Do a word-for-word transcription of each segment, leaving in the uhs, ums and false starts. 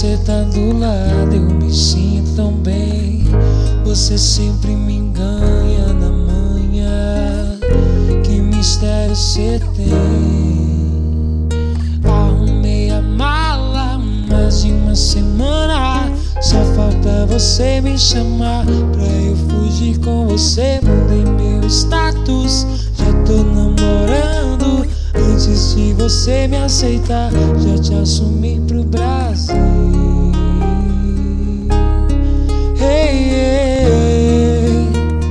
você tá do lado, eu me sinto tão bem. Você sempre me ganha na manhã. Que mistério você tem? Arrumei a mala mais de uma semana. Só falta você me chamar pra eu fugir com você. Mudei meu status, já tô namorando. Antes de você me aceitar, já te assumi pro Brasil. Hey, hey, hey.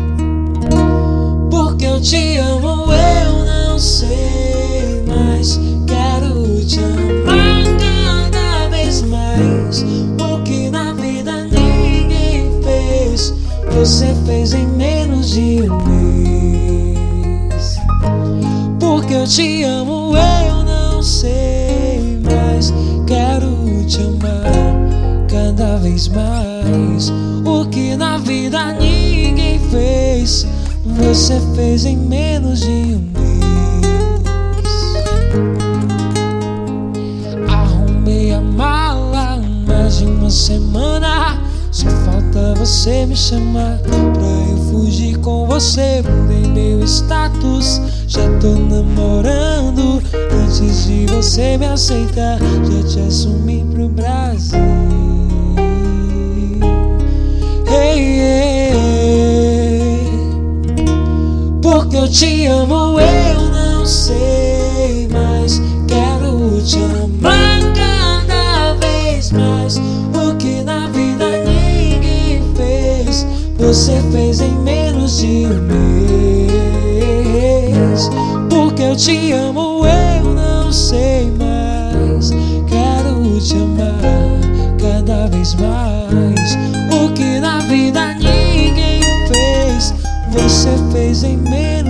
Porque eu te amo, eu não sei mais. Quero te amar cada vez mais. O que na vida ninguém fez, você fez em menos de um mês. Porque eu te amo, eu não sei mais. Quero te amar cada vez mais. O que na vida ninguém fez, você fez em menos de um mês. Arrumei a mala mais de uma semana. Só falta você me chamar pra eu fugir com você. Mudei meu status, já tô namorando. Antes de você me aceitar, já te assumi pro Brasil. Hey, hey, hey. Porque eu te amo, eu não sei mais. Quero te amar cada vez mais. O que na vida ninguém fez, você fez em menos de um mês. Porque eu te amo, eu não sei mais. Quero te amar cada vez mais. O que na vida ninguém fez, você fez em menos